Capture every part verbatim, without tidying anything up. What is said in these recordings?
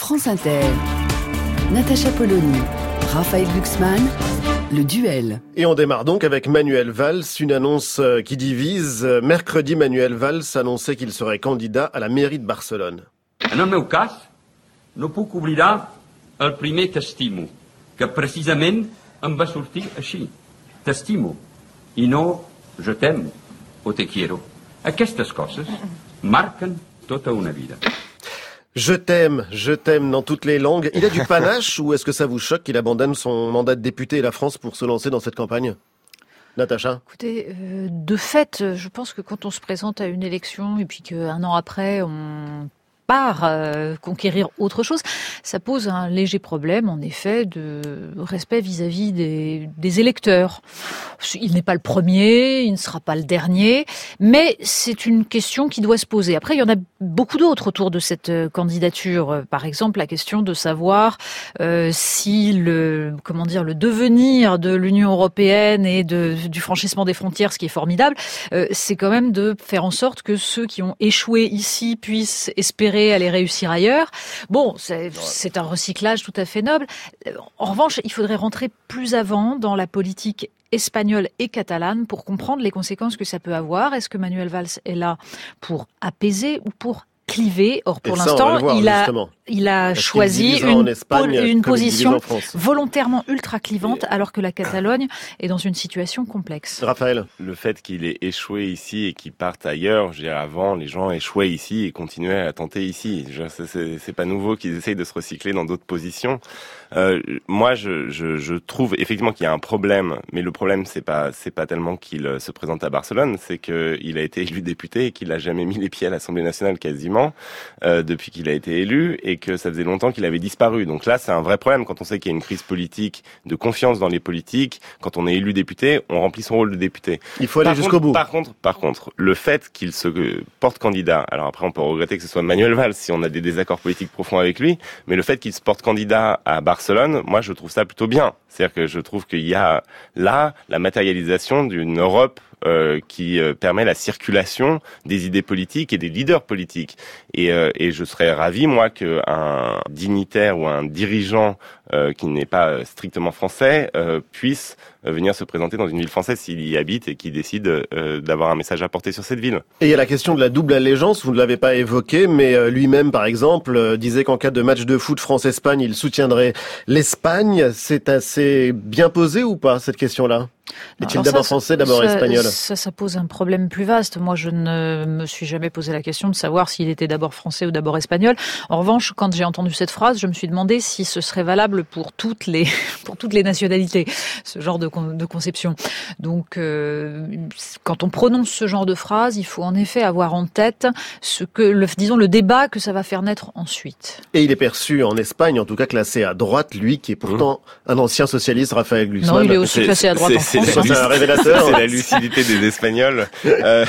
France Inter. Natacha Polony, Raphaël Glucksmann, le duel. Et on démarre donc avec Manuel Valls, une annonce qui divise. Mercredi, Manuel Valls annonçait qu'il serait candidat à la mairie de Barcelone. En el meu cas, no puc oblidar el primer t'estimo, que precisament em va sortir així. T'estimo, i no je t'aime o te quiero. Aquestes coses marquen tota una vida. Je t'aime, je t'aime dans toutes les langues. Il a du panache ou est-ce que ça vous choque qu'il abandonne son mandat de député et la France pour se lancer dans cette campagne ? Natacha ? Écoutez, euh, de fait, je pense que quand on se présente à une élection et puis qu'un an après, on part euh, conquérir autre chose, ça pose un léger problème, en effet, de respect vis-à-vis des, des électeurs. Il n'est pas le premier, il ne sera pas le dernier, mais c'est une question qui doit se poser. Après, il y en a beaucoup d'autres autour de cette candidature. Par exemple, la question de savoir euh, si le, comment dire, le devenir de l'Union européenne et de, du franchissement des frontières, ce qui est formidable, euh, c'est quand même de faire en sorte que ceux qui ont échoué ici puissent espérer aller réussir ailleurs. Bon, c'est, c'est un recyclage tout à fait noble. En revanche, il faudrait rentrer plus avant dans la politique espagnole et catalane pour comprendre les conséquences que ça peut avoir. Est-ce que Manuel Valls est là pour apaiser ou pour cliver? Or, pour ça, l'instant, voir, il a, justement. il a Parce choisi une, Espagne, une position volontairement ultra clivante, Et... alors que la Catalogne est dans une situation complexe. Raphaël, le fait qu'il ait échoué ici et qu'il parte ailleurs, je dirais avant, les gens échouaient ici et continuaient à tenter ici. Je, c'est, c'est, c'est pas nouveau qu'ils essayent de se recycler dans d'autres positions. Euh, moi, je, je, je trouve effectivement qu'il y a un problème, mais le problème c'est pas c'est pas tellement qu'il se présente à Barcelone, c'est qu'il a été élu député et qu'il a jamais mis les pieds à l'Assemblée nationale quasiment euh, depuis qu'il a été élu et que ça faisait longtemps qu'il avait disparu. Donc là, c'est un vrai problème quand on sait qu'il y a une crise politique, de confiance dans les politiques. Quand on est élu député, on remplit son rôle de député. Il faut aller par jusqu'au contre, bout. Par contre, par contre, le fait qu'il se porte candidat, alors après on peut regretter que ce soit Manuel Valls si on a des désaccords politiques profonds avec lui, mais le fait qu'il se porte candidat à Barcelone, moi je trouve ça plutôt bien. C'est-à-dire que je trouve qu'il y a là la matérialisation d'une Europe euh, qui euh, permet la circulation des idées politiques et des leaders politiques. Et, euh, et je serais ravi, moi, qu'un dignitaire ou un dirigeant euh, qui n'est pas strictement français euh, puisse euh, venir se présenter dans une ville française s'il y habite et qui décide euh, d'avoir un message à porter sur cette ville. Et il y a la question de la double allégeance, vous ne l'avez pas évoqué, mais euh, lui-même, par exemple, euh, disait qu'en cas de match de foot France-Espagne, il soutiendrait l'Espagne. C'est assez bien posé ou pas, cette question-là ? Est-il d'abord ça, français, d'abord ça, espagnol ? ça, ça pose un problème plus vaste. Moi, je ne me suis jamais posé la question de savoir s'il était d'abord français ou d'abord espagnol. En revanche, quand j'ai entendu cette phrase, je me suis demandé si ce serait valable pour toutes les, pour toutes les nationalités, ce genre de, de conception. Donc, euh, quand on prononce ce genre de phrase, il faut en effet avoir en tête ce que, le, disons, le débat que ça va faire naître ensuite. Et il est perçu en Espagne, en tout cas classé à droite, lui qui est pourtant mmh. un ancien socialiste, Raphaël Glucksmann. Non, il est aussi c'est, classé à droite c'est, en France. C'est, c'est un révélateur. C'est la lucidité des Espagnols. Euh,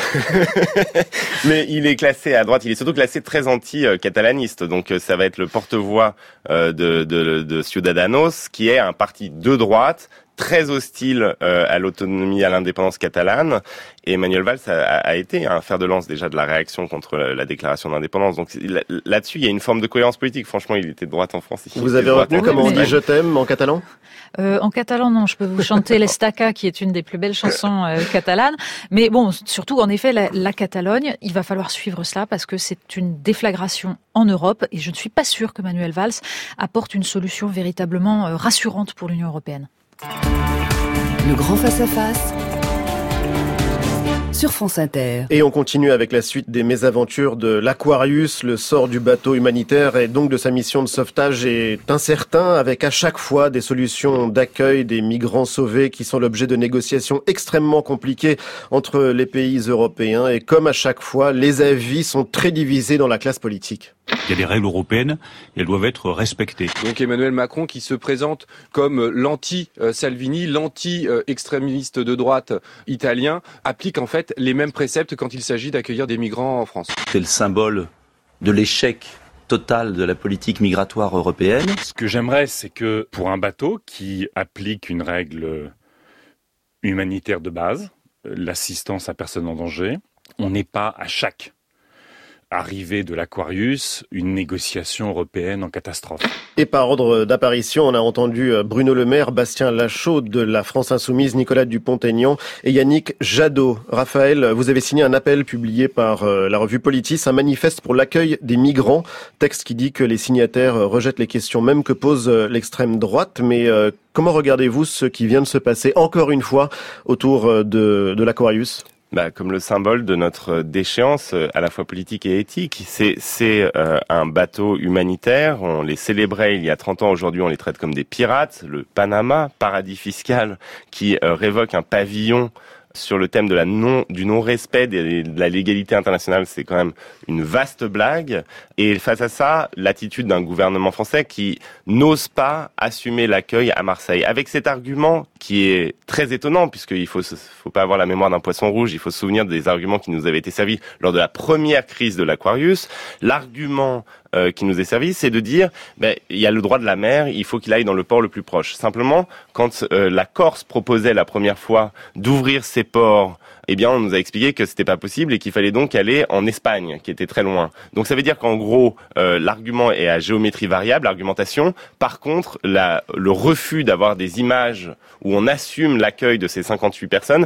mais il est classé à droite. Il est surtout classé très anti-catalaniste. Donc ça va être le porte-voix de, de, de Ciudadanos, qui est un parti de droite, très hostile euh, à l'autonomie, à l'indépendance catalane. Et Manuel Valls a, a été un fer de lance déjà de la réaction contre la, la déclaration d'indépendance. Donc là, là-dessus, il y a une forme de cohérence politique. Franchement, il était de droite en France. Vous avez retenu comment on dit « je t'aime » en catalan ? Euh, en catalan, non, je peux vous chanter l'Estaca, qui est une des plus belles chansons euh, catalanes. Mais bon, surtout, en effet, la, la Catalogne, il va falloir suivre cela parce que c'est une déflagration en Europe et je ne suis pas sûre que Manuel Valls apporte une solution véritablement euh, rassurante pour l'Union européenne. Le grand face-à-face sur France Inter. Et on continue avec la suite des mésaventures de l'Aquarius. Le sort du bateau humanitaire et donc de sa mission de sauvetage est incertain, avec à chaque fois des solutions d'accueil des migrants sauvés qui sont l'objet de négociations extrêmement compliquées entre les pays européens. Et comme à chaque fois, les avis sont très divisés dans la classe politique. Il y a des règles européennes et elles doivent être respectées. Donc Emmanuel Macron qui se présente comme l'anti-Salvini, l'anti-extrémiste de droite italien, applique en fait les mêmes préceptes quand il s'agit d'accueillir des migrants en France. C'est le symbole de l'échec total de la politique migratoire européenne. Ce que j'aimerais, c'est que pour un bateau qui applique une règle humanitaire de base, l'assistance à personne en danger, on n'ait pas à chaque arrivée de l'Aquarius, une négociation européenne en catastrophe. Et par ordre d'apparition, on a entendu Bruno Le Maire, Bastien Lachaud de la France Insoumise, Nicolas Dupont-Aignan et Yannick Jadot. Raphaël, vous avez signé un appel publié par la revue Politis, un manifeste pour l'accueil des migrants. Texte qui dit que les signataires rejettent les questions même que pose l'extrême droite. Mais euh, comment regardez-vous ce qui vient de se passer, encore une fois, autour de, de l'Aquarius ? Bah, comme le symbole de notre déchéance, à la fois politique et éthique. C'est, c'est euh, un bateau humanitaire. On les célébrait il y a trente ans. Aujourd'hui, on les traite comme des pirates. Le Panama, paradis fiscal, qui euh, révoque un pavillon sur le thème de la non, du non-respect de la légalité internationale, c'est quand même une vaste blague. Et face à ça, l'attitude d'un gouvernement français qui n'ose pas assumer l'accueil à Marseille. Avec cet argument qui est très étonnant, puisqu'il faut, faut pas avoir la mémoire d'un poisson rouge, il faut se souvenir des arguments qui nous avaient été servis lors de la première crise de l'Aquarius. L'argument euh, qui nous est servi, c'est de dire, ben, il y a le droit de la mer, il faut qu'il aille dans le port le plus proche. Simplement, quand euh, la Corse proposait la première fois d'ouvrir ses ports, eh bien, on nous a expliqué que c'était pas possible et qu'il fallait donc aller en Espagne, qui était très loin. Donc, ça veut dire qu'en gros, euh, l'argument est à géométrie variable, l'argumentation. Par contre, la, le refus d'avoir des images où on assume l'accueil de ces cinquante-huit personnes,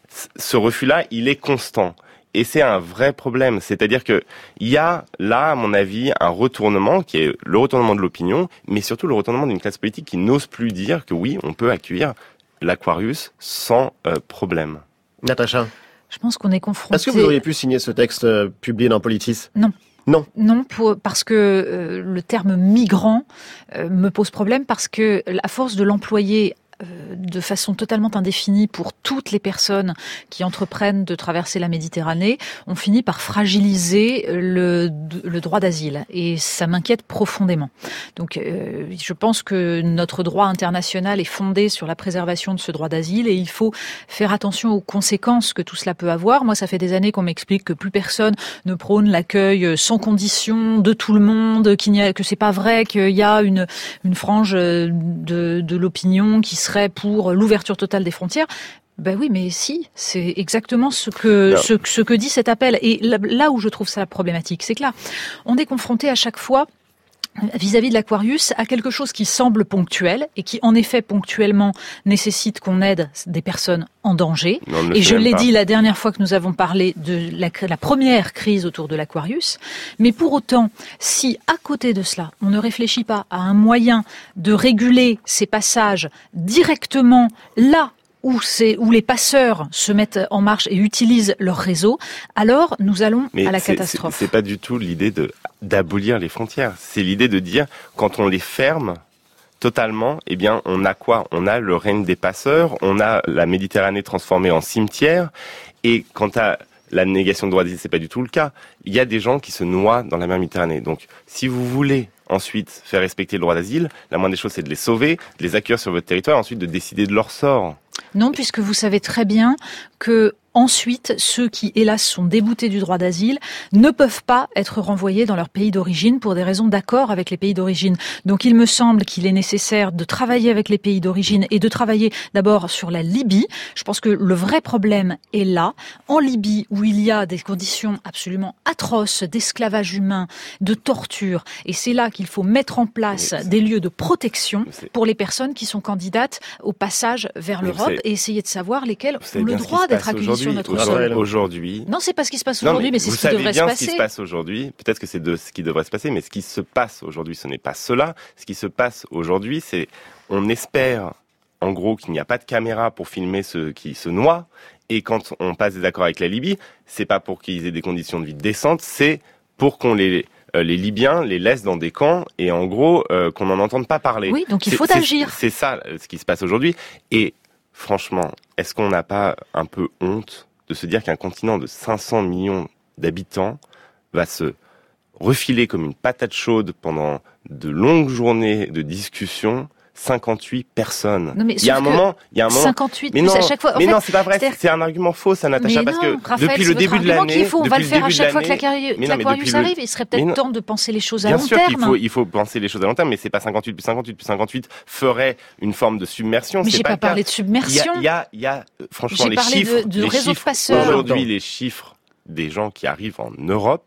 ce refus-là, il est constant. Et c'est un vrai problème. C'est-à-dire que il y a là, à mon avis, un retournement qui est le retournement de l'opinion, mais surtout le retournement d'une classe politique qui n'ose plus dire que oui, on peut accueillir l'Aquarius sans euh, problème. Natacha, je pense qu'on est confronté... Est-ce que vous auriez pu signer ce texte euh, publié dans Politis ? Non. Non. Non, pour, parce que euh, le terme migrant euh, me pose problème parce que à force de l'employer de façon totalement indéfinie pour toutes les personnes qui entreprennent de traverser la Méditerranée, on finit par fragiliser le, le droit d'asile. Et ça m'inquiète profondément. Donc, euh, je pense que notre droit international est fondé sur la préservation de ce droit d'asile et il faut faire attention aux conséquences que tout cela peut avoir. Moi, ça fait des années qu'on m'explique que plus personne ne prône l'accueil sans condition de tout le monde, qu'il n'y a, que c'est pas vrai, qu'il y a une, une frange de, de l'opinion qui serait pour l'ouverture totale des frontières. Ben oui, mais si, c'est exactement ce que ce, ce que dit cet appel. Et là, là où je trouve ça problématique, c'est que là, on est confronté à chaque fois vis-à-vis de l'Aquarius, à quelque chose qui semble ponctuel et qui, en effet, ponctuellement nécessite qu'on aide des personnes en danger. Non, et je l'ai pas. dit la dernière fois que nous avons parlé de la, la première crise autour de l'Aquarius. Mais pour autant, si à côté de cela, on ne réfléchit pas à un moyen de réguler ces passages directement là où, c'est, où les passeurs se mettent en marche et utilisent leur réseau, alors nous allons Mais à la c'est, catastrophe. C'est, c'est pas du tout l'idée de, d'abolir les frontières. C'est l'idée de dire, quand on les ferme totalement, eh bien, on a quoi ? On a le règne des passeurs, on a la Méditerranée transformée en cimetière, et quant à la négation de droit d'asile, c'est pas du tout le cas. Il y a des gens qui se noient dans la mer Méditerranée. Donc, si vous voulez ensuite faire respecter le droit d'asile, la moindre des choses, c'est de les sauver, de les accueillir sur votre territoire, et ensuite de décider de leur sort. Non, puisque vous savez très bien que ensuite, ceux qui, hélas, sont déboutés du droit d'asile ne peuvent pas être renvoyés dans leur pays d'origine pour des raisons d'accord avec les pays d'origine. Donc, il me semble qu'il est nécessaire de travailler avec les pays d'origine et de travailler d'abord sur la Libye. Je pense que le vrai problème est là, en Libye, où il y a des conditions absolument atroces d'esclavage humain, de torture. Et c'est là qu'il faut mettre en place des lieux de protection pour les personnes qui sont candidates au passage vers l'Europe et essayer de savoir lesquelles ont le droit d'être accueillies sur notre sol. Aujourd'hui. Non, c'est pas ce qui se passe aujourd'hui, non, mais, mais c'est ce qui devrait se passer. Vous savez bien ce qui se passe aujourd'hui. Peut-être que c'est de ce qui devrait se passer, mais ce qui se passe aujourd'hui, ce n'est pas cela. Ce qui se passe aujourd'hui, c'est, on espère, en gros, qu'il n'y a pas de caméra pour filmer ceux qui se noient. Et quand on passe des accords avec la Libye, c'est pas pour qu'ils aient des conditions de vie décentes, c'est pour qu'on les euh, les Libyens les laissent dans des camps et en gros euh, qu'on n'en entende pas parler. Oui, donc il faut c'est, agir. C'est, c'est ça ce qui se passe aujourd'hui. Et franchement, est-ce qu'on n'a pas un peu honte de se dire qu'un continent de cinq cents millions d'habitants va se refiler comme une patate chaude pendant de longues journées de discussion, cinquante-huit personnes. Non, mais il y a un moment, il y a un moment. cinquante-huit mais non, plus à chaque fois. En mais fait, non, c'est pas vrai. C'est un argument faux, ça, Natacha, parce que Raphaël, depuis le début de l'année, faut, on va le faire à chaque fois que l'Aquarius arrive. Il serait peut-être temps de penser les choses à long terme. Bien sûr qu'il faut, il faut penser les choses à long terme, mais c'est pas cinquante-huit plus cinquante-huit plus cinquante-huit ferait une forme de submersion. Mais j'ai pas parlé de submersion. Il y a, il y a, franchement, les chiffres, les chiffres aujourd'hui, les chiffres des gens qui arrivent en Europe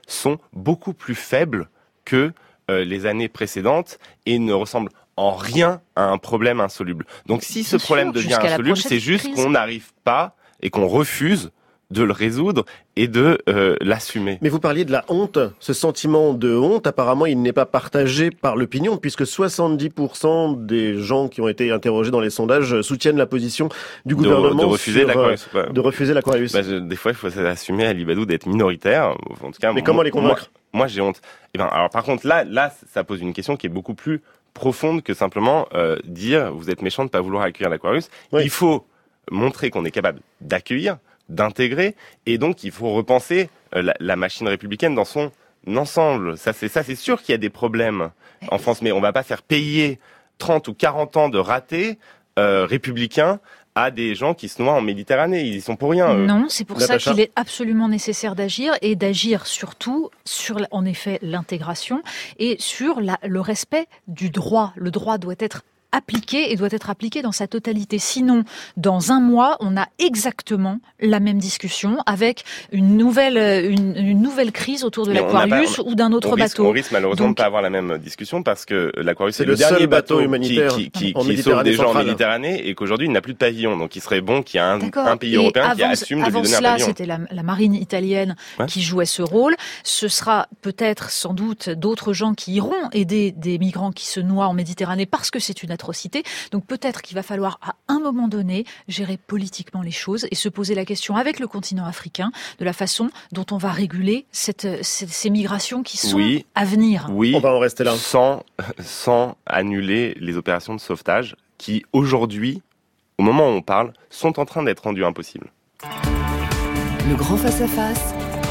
sont beaucoup plus faibles que euh, les années précédentes et ne ressemblent en rien à un problème insoluble. Donc si ce Bien problème sûr, devient jusqu'à la insoluble, prochaine c'est juste crise. qu'on n'arrive pas et qu'on refuse de le résoudre et de euh, l'assumer. Mais vous parliez de la honte. Ce sentiment de honte, apparemment, il n'est pas partagé par l'opinion, puisque soixante-dix pour cent des gens qui ont été interrogés dans les sondages soutiennent la position du gouvernement de, de refuser sur, l'Aquarius. euh, de refuser l'Aquarius. Bah, je, des fois, il faut assumer à Libadou d'être minoritaire. En tout cas, Mais moi, comment les convaincre ? Moi, moi, j'ai honte. Eh ben, alors, par contre, là, là, ça pose une question qui est beaucoup plus profonde que simplement euh, dire vous êtes méchant de pas vouloir accueillir l'Aquarius. Oui. Il faut montrer qu'on est capable d'accueillir, d'intégrer, et donc il faut repenser euh, la, la machine républicaine dans son ensemble. Ça, c'est ça, c'est sûr qu'il y a des problèmes en France, mais on va pas faire payer trente ou quarante ans de ratés euh, républicains à des gens qui se noient en Méditerranée. Ils y sont pour rien, eux. Non, c'est pour Natacha. ça qu'il est absolument nécessaire d'agir, et d'agir surtout sur, en effet, l'intégration et sur la, le respect du droit. Le droit doit être appliqué et doit être appliqué dans sa totalité. Sinon, dans un mois, on a exactement la même discussion avec une nouvelle, une, une nouvelle crise autour de Mais l'Aquarius ou d'un autre on risque, bateau. On risque malheureusement Donc, de pas avoir la même discussion parce que l'Aquarius c'est c'est le, le dernier seul bateau bateau humanitaire qui, qui, qui, en qui sauve des gens en centrale. Méditerranée et qu'aujourd'hui il n'a plus de pavillon. Donc il serait bon qu'il y ait un, D'accord. un pays Et européen avant, qui assume de lui avant donner un cela, pavillon. c'était la, la marine italienne Ouais. qui jouait ce rôle. Ce sera peut-être, sans doute, d'autres gens qui iront aider des migrants qui se noient en Méditerranée parce que c'est une atrocité. Donc peut-être qu'il va falloir, à un moment donné, gérer politiquement les choses et se poser la question avec le continent africain de la façon dont on va réguler cette, ces, ces migrations qui sont Oui. à venir. Oui, On va en rester là. sans, sans annuler les opérations de sauvetage qui, aujourd'hui, au moment où on parle, sont en train d'être rendues impossibles. Le grand face-à-face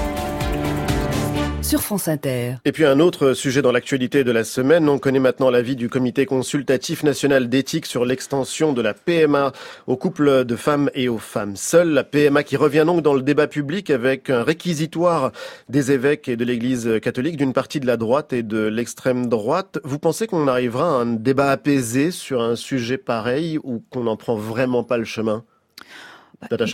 sur France Inter. Et puis un autre sujet dans l'actualité de la semaine, on connaît maintenant l'avis du Comité consultatif national d'éthique sur l'extension de la P M A aux couples de femmes et aux femmes seules. La P M A qui revient donc dans le débat public avec un réquisitoire des évêques et de l'Église catholique, d'une partie de la droite et de l'extrême droite. Vous pensez qu'on arrivera à un débat apaisé sur un sujet pareil ou qu'on n'en prend vraiment pas le chemin ? Natacha ?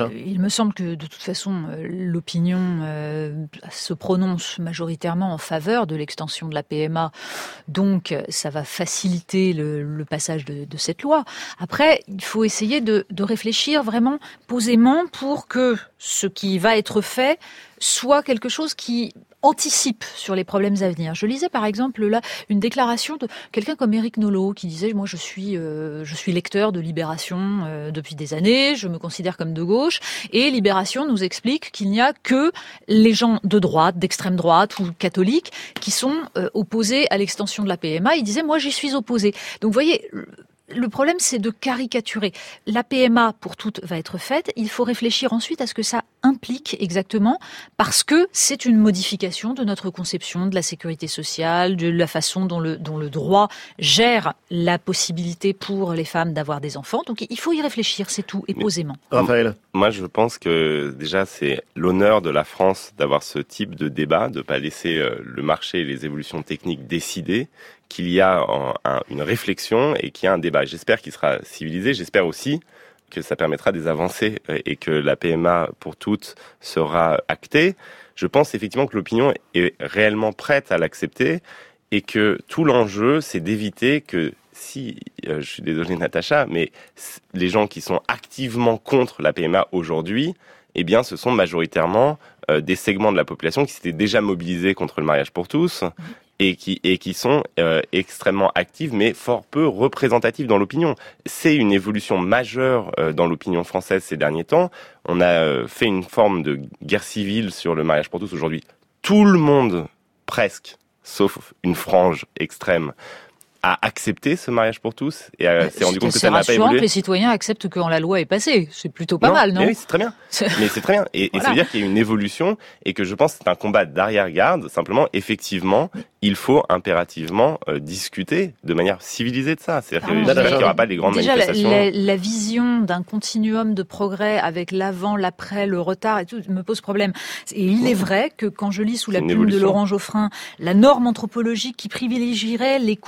Il me semble que de toute façon, l'opinion euh, se prononce majoritairement en faveur de l'extension de la P M A. Donc, ça va faciliter le, le passage de, de cette loi. Après, il faut essayer de, de réfléchir vraiment posément pour que ce qui va être fait soit quelque chose qui anticipe sur les problèmes à venir. Je lisais par exemple là une déclaration de quelqu'un comme Éric Nolot qui disait moi je suis euh, je suis lecteur de Libération euh, depuis des années, je me considère comme de gauche et Libération nous explique qu'il n'y a que les gens de droite, d'extrême droite ou catholiques qui sont euh, opposés à l'extension de la P M A. Il disait moi j'y suis opposé. Donc vous voyez, le problème, c'est de caricaturer. La P M A, pour toutes, va être faite. Il faut réfléchir ensuite à ce que ça implique exactement, parce que c'est une modification de notre conception de la sécurité sociale, de la façon dont le, dont le droit gère la possibilité pour les femmes d'avoir des enfants. Donc il faut y réfléchir, c'est tout, et posément. Raphaël ? Moi, je pense que déjà, c'est l'honneur de la France d'avoir ce type de débat, de pas laisser euh, le marché et les évolutions techniques décider, qu'il y a un, un, une réflexion et qu'il y a un débat. J'espère qu'il sera civilisé. J'espère aussi que ça permettra des avancées et que la P M A pour toutes sera actée. Je pense effectivement que l'opinion est réellement prête à l'accepter et que tout l'enjeu, c'est d'éviter que si, euh, je suis désolé Natacha, mais les gens qui sont activement contre la P M A aujourd'hui, eh bien, ce sont majoritairement euh, des segments de la population qui s'étaient déjà mobilisés contre le mariage pour tous et qui et qui sont euh, extrêmement actifs, mais fort peu représentatifs dans l'opinion. C'est une évolution majeure euh, dans l'opinion française ces derniers temps. On a euh, fait une forme de guerre civile sur le mariage pour tous. Aujourd'hui, tout le monde, presque, sauf une frange extrême, a accepté ce mariage pour tous et euh, s'est rendu compte que ça n'a pas évolué. Que les citoyens acceptent quand la loi est passée. C'est plutôt pas non, mal, non mais oui, c'est très bien. Mais c'est très bien. Et, voilà. et ça veut dire qu'il y a une évolution et que je pense que c'est un combat d'arrière-garde. Simplement, effectivement, il faut impérativement euh, discuter de manière civilisée de ça. C'est-à-dire que j'espère qu'il n'y aura pas les grandes déjà, manifestations. La, la, la vision d'un continuum de progrès avec l'avant, l'après, le retard et tout me pose problème. Et il est vrai que quand je lis sous la plume de Laurent Geoffrin la norme anthropologique qui privilégierait les couples hétérosexuels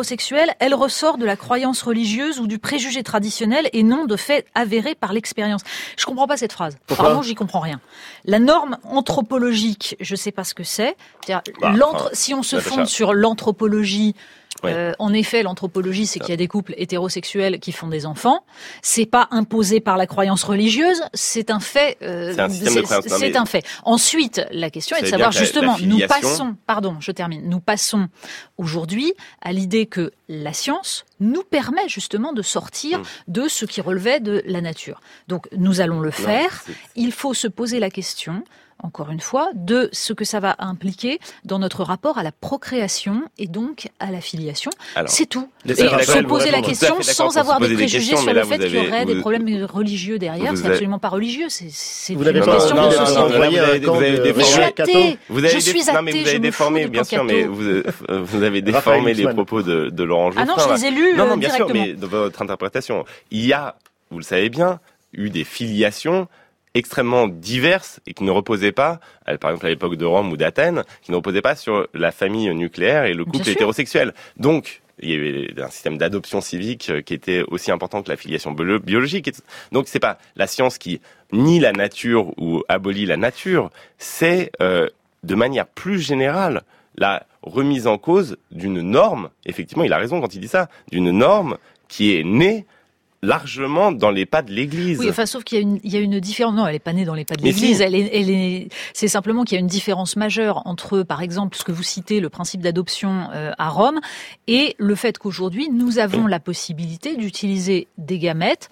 hétérosexuelle, elle ressort de la croyance religieuse ou du préjugé traditionnel et non de faits avérés par l'expérience. Je comprends pas cette phrase. Pourquoi ? Vraiment, j'y comprends rien. La norme anthropologique, je sais pas ce que c'est. C'est-à-dire, Bah, l'anthro- enfin, si on se Natacha. fonde sur l'anthropologie, Oui. euh, en effet, l'anthropologie, c'est qu'il y a des couples hétérosexuels qui font des enfants. C'est pas imposé par la croyance religieuse, c'est un fait. euh, C'est un système de croyance. Non, c'est mais- un fait. Ensuite, la question est de Vous savoir savez bien que la- justement, la nous filiation- passons, pardon, je termine, nous passons aujourd'hui à l'idée que la science nous permet justement de sortir Mmh. de ce qui relevait de la nature. Donc, nous allons le faire. c'est- Il faut se poser la question, encore une fois, de ce que ça va impliquer dans notre rapport à la procréation et donc à la filiation. Alors, C'est tout. Laissez Et Raphaël se vous poser la répondre. question Tout à fait d'accord sans pour se avoir des poser des préjugés questions, sur mais le là, fait vous qu'il y avez- aurait des vous- problèmes religieux derrière. vous C'est avez- absolument pas religieux. C'est c'est Vous une n'avez Non, pas question non, envie de non, de non, société. renvoyer vous un avez- camp vous avez de des Mais je suis Jean Caton. athée. Vous avez Je des- suis non, mais athée, vous je avez me déformé, fous du bien camp sûr, mais Caton. vous, euh, vous avez Raphaël déformé les Glucksmann. propos de, de Laurent Geoffrin. Ah non, je là. les ai lus Non, non, euh, bien sûr, directement. mais de votre interprétation, il y a, vous le savez bien, eu des filiations extrêmement diverses et qui ne reposaient pas, euh, par exemple à l'époque de Rome ou d'Athènes, qui ne reposaient pas sur la famille nucléaire et le couple Bien sûr. hétérosexuel. Donc, il y avait un système d'adoption civique euh, qui était aussi important que la filiation bio- biologique. Et tout. Donc, c'est pas la science qui nie la nature ou abolit la nature, c'est euh, de manière plus générale la remise en cause d'une norme. Effectivement, il a raison quand il dit ça, d'une norme qui est née largement dans les pas de l'Église. Oui, enfin, sauf qu'il y a une, il y a une différence. Non, elle est pas née dans les pas de Mais l'Église. si. Elle est, elle est. C'est simplement qu'il y a une différence majeure entre, par exemple, ce que vous citez, le principe d'adoption euh, à Rome, et le fait qu'aujourd'hui nous avons la possibilité d'utiliser des gamètes.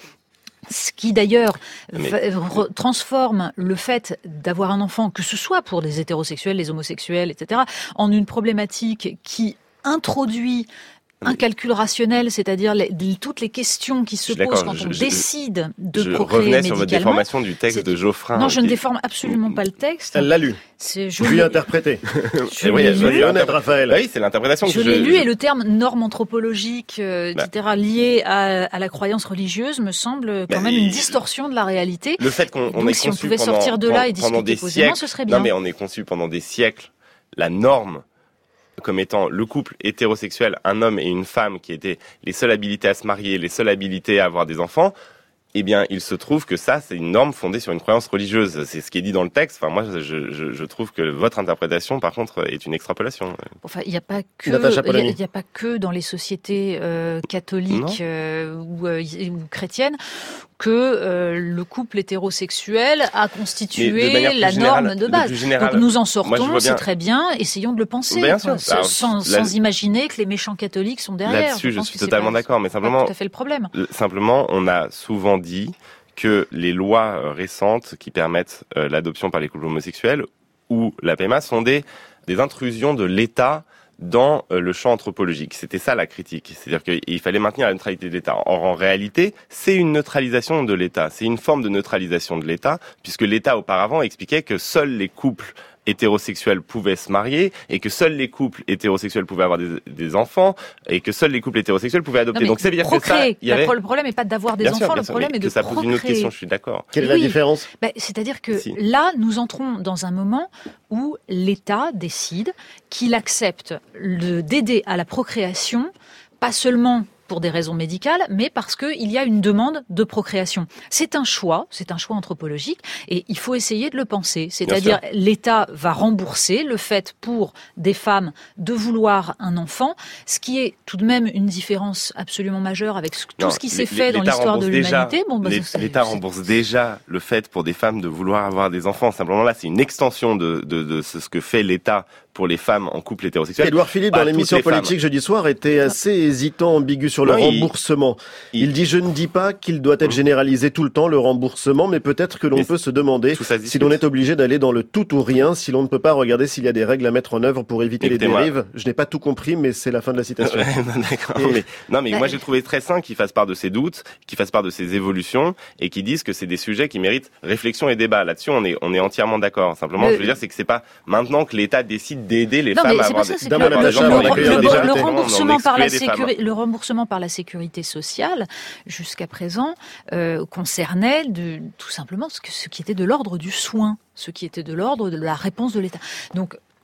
Ce qui d'ailleurs Mais- va- re- transforme le fait d'avoir un enfant, que ce soit pour des hétérosexuels, les homosexuels, et cetera, en une problématique qui introduit un calcul rationnel, c'est-à-dire les- les- toutes les questions qui se Je suis posent d'accord, quand je- on je- décide de Je procréer revenais sur votre médicalement. déformation du texte C'est- de Geoffrin. Non, je ne qui- déforme absolument pas le texte. Elle l'a lu, C'est, je puis l'ai, interprété. je oui, l'ai je- lu. Soyez honnête, Raphaël. Oui, c'est l'interprétation que Je je... l'ai lu je- et le terme norme anthropologique, euh, Bah. et cetera, lié à, à la croyance religieuse me semble quand Bah, même il- une distorsion de la réalité. Le fait qu'on on Donc est si on conçu pouvait pendant, sortir de là et pendant des discuter posément, siècles, ce serait bien. non mais on est conçu pendant des siècles la norme comme étant le couple hétérosexuel, un homme et une femme qui étaient les seules habilités à se marier, les seules habilités à avoir des enfants. Eh bien, il se trouve que ça, c'est une norme fondée sur une croyance religieuse. C'est ce qui est dit dans le texte. Enfin, moi, je, je, je trouve que votre interprétation, par contre, est une extrapolation. Enfin, il n'y a pas que, Natacha il y a- Polony. il y a pas que dans les sociétés euh, catholiques euh, ou, euh, y- ou chrétiennes que euh, le couple hétérosexuel a Mais constitué de manière plus la générale- norme de de base. plus générale, Donc nous en moi, je sortons, vois c'est bien- très bien. Essayons de le penser, Bien quoi, sûr. Alors, sans, là- sans imaginer que les méchants catholiques sont derrière. Là-dessus, je pense suis que c'est totalement pas- d'accord. Mais c'est pas simplement, tout à fait le problème. Euh, Simplement, on a souvent dit que les lois euh, récentes qui permettent euh, l'adoption par les couples homosexuels ou la P M A sont des, des intrusions de l'État dans euh, le champ anthropologique. C'était ça la critique. C'est-à-dire qu'il fallait maintenir la neutralité de l'État. Or, en réalité, c'est une neutralisation de l'État. C'est une forme de neutralisation de l'État, puisque l'État, auparavant, expliquait que seuls les couples hétérosexuels pouvaient se marier et que seuls les couples hétérosexuels pouvaient avoir des, des enfants et que seuls les couples hétérosexuels pouvaient adopter. Non, mais Donc, c'est-à-dire que ça, procréer. il y avait... La- Le problème n'est pas d'avoir des Bien sûr, enfants, bien le sûr, problème mais est que de ça pose procréer. une autre question, je suis d'accord. Quelle est la Oui. différence? Ben, c'est-à-dire que Si. là, nous entrons dans un moment où l'État décide qu'il accepte le- d'aider à la procréation, pas seulement pour des raisons médicales, mais parce qu'il y a une demande de procréation. C'est un choix, c'est un choix anthropologique, et il faut essayer de le penser. C'est-à-dire, l'État va rembourser le fait pour des femmes de vouloir un enfant, ce qui est tout de même une différence absolument majeure avec ce- tout Non, ce qui s'est l'É- fait dans l'État l'histoire de rembourse déjà- l'humanité. Bon, ben, l'É- c'est- L'État c'est- rembourse déjà le fait pour des femmes de vouloir avoir des enfants. Simplement là, c'est une extension de, de, de ce que fait l'État pour les femmes en couple hétérosexuel. Édouard Philippe, Pas dans toutes l'émission les femmes. politique jeudi soir, était assez hésitant, ambigu sur le Non, il- remboursement. Il... il- dit, je ne dis pas qu'il doit être généralisé tout le temps, le remboursement, mais peut-être que l'on Mais peut se demander tout ça se si discute. l'on est obligé d'aller dans le tout ou rien, si l'on ne peut pas regarder s'il y a des règles à mettre en œuvre pour éviter les Écoutez-moi. dérives. Je n'ai pas tout compris, mais c'est la fin de la citation. Ouais, non, d'accord. Et- Mais, non, mais Bah, moi j'ai trouvé très sain qu'il fasse part de ses doutes, qu'il fasse part de ses évolutions et qu'il dise que c'est des sujets qui méritent réflexion et débat. Là-dessus, on est, on est entièrement d'accord. Simplement, Le- je veux dire, c'est que c'est pas maintenant que l'État décide d'aider les Non, femmes mais à c'est avoir pas ça, des, c'est que D'un le, bon le- d'achat, le- on accueille le- déjà le été. remboursement On par la exclut des femmes. sécurité, le remboursement par la sécurité sociale, jusqu'à présent, euh, concernait de, tout simplement ce, que, ce qui était de l'ordre du soin, ce qui était de l'ordre de la réponse de l'État. Donc,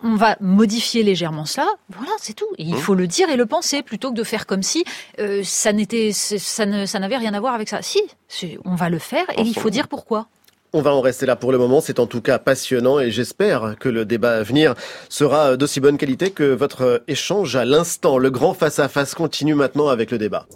on va modifier légèrement cela. Voilà, c'est tout. Et il faut le dire et le penser plutôt que de faire comme si euh, ça n'était, ça ne, ça n'avait rien à voir avec ça. Si, on va le faire et il faut dire pourquoi. On va en rester là pour le moment, c'est en tout cas passionnant et j'espère que le débat à venir sera d'aussi bonne qualité que votre échange à l'instant. Le grand face-à-face continue maintenant avec le débat.